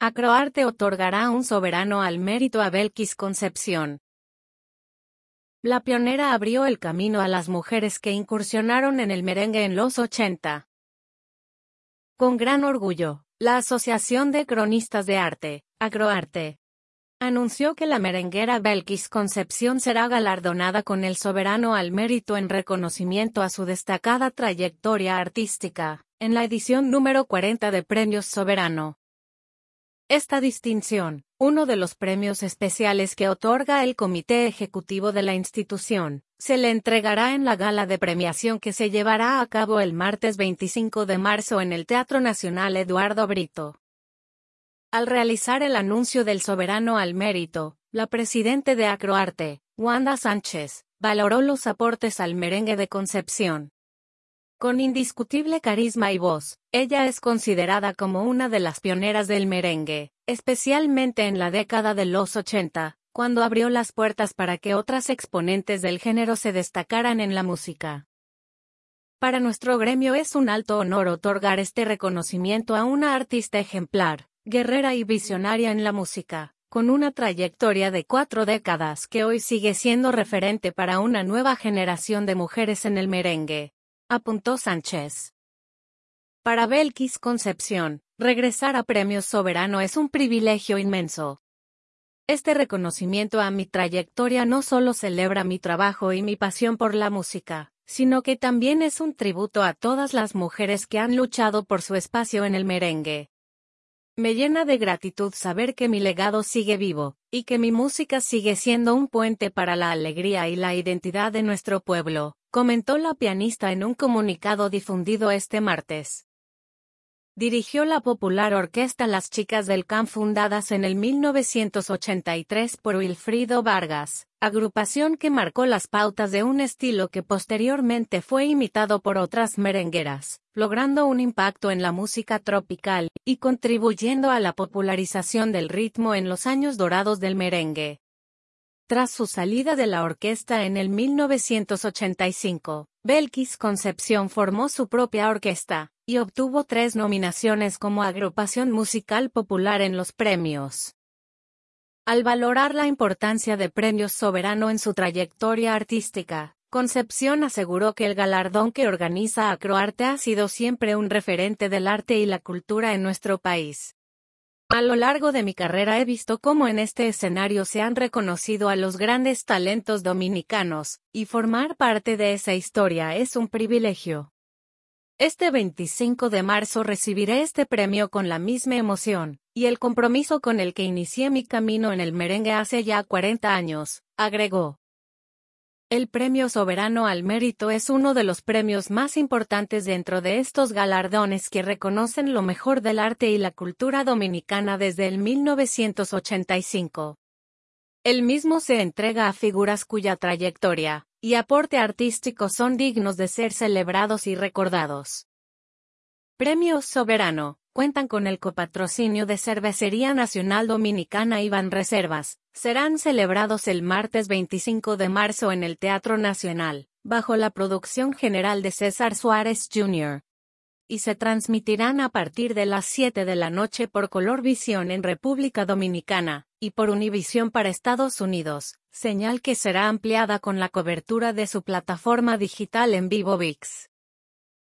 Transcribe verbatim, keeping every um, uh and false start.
Acroarte otorgará un soberano al mérito a Belkis Concepción. La pionera abrió el camino a las mujeres que incursionaron en el merengue en los ochenta. Con gran orgullo, la Asociación de Cronistas de Arte, Acroarte, anunció que la merenguera Belkis Concepción será galardonada con el soberano al mérito en reconocimiento a su destacada trayectoria artística, en la edición número cuarenta de Premios Soberano. Esta distinción, uno de los premios especiales que otorga el Comité Ejecutivo de la institución, se le entregará en la gala de premiación que se llevará a cabo el martes veinticinco de marzo en el Teatro Nacional Eduardo Brito. Al realizar el anuncio del soberano al mérito, la presidente de Acroarte, Wanda Sánchez, valoró los aportes al merengue de Concepción. Con indiscutible carisma y voz, ella es considerada como una de las pioneras del merengue, especialmente en la década de los ochenta, cuando abrió las puertas para que otras exponentes del género se destacaran en la música. Para nuestro gremio es un alto honor otorgar este reconocimiento a una artista ejemplar, guerrera y visionaria en la música, con una trayectoria de cuatro décadas que hoy sigue siendo referente para una nueva generación de mujeres en el merengue, apuntó Sánchez. Para Belkis Concepción, regresar a Premios Soberano es un privilegio inmenso. Este reconocimiento a mi trayectoria no solo celebra mi trabajo y mi pasión por la música, sino que también es un tributo a todas las mujeres que han luchado por su espacio en el merengue. Me llena de gratitud saber que mi legado sigue vivo, y que mi música sigue siendo un puente para la alegría y la identidad de nuestro pueblo, comentó la pianista en un comunicado difundido este martes. Dirigió la popular orquesta Las Chicas del Camp fundadas en el mil novecientos ochenta y tres por Wilfrido Vargas, agrupación que marcó las pautas de un estilo que posteriormente fue imitado por otras merengueras, logrando un impacto en la música tropical y contribuyendo a la popularización del ritmo en los años dorados del merengue. Tras su salida de la orquesta en el mil novecientos ochenta y cinco, Belkis Concepción formó su propia orquesta, y obtuvo tres nominaciones como agrupación musical popular en los premios. Al valorar la importancia de Premios Soberano en su trayectoria artística, Concepción aseguró que el galardón que organiza Acroarte ha sido siempre un referente del arte y la cultura en nuestro país. A lo largo de mi carrera he visto cómo en este escenario se han reconocido a los grandes talentos dominicanos, y formar parte de esa historia es un privilegio. Este veinticinco de marzo recibiré este premio con la misma emoción, y el compromiso con el que inicié mi camino en el merengue hace ya cuarenta años, agregó. El Premio Soberano al Mérito es uno de los premios más importantes dentro de estos galardones que reconocen lo mejor del arte y la cultura dominicana desde el mil novecientos ochenta y cinco. El mismo se entrega a figuras cuya trayectoria y aporte artístico son dignos de ser celebrados y recordados. Premios Soberano cuentan con el copatrocinio de Cervecería Nacional Dominicana y Banreservas. Serán celebrados el martes veinticinco de marzo en el Teatro Nacional, bajo la producción general de César Suárez junior Y se transmitirán a partir de las siete de la noche por Colorvisión en República Dominicana, y por Univisión para Estados Unidos, señal que será ampliada con la cobertura de su plataforma digital en vivo V I X.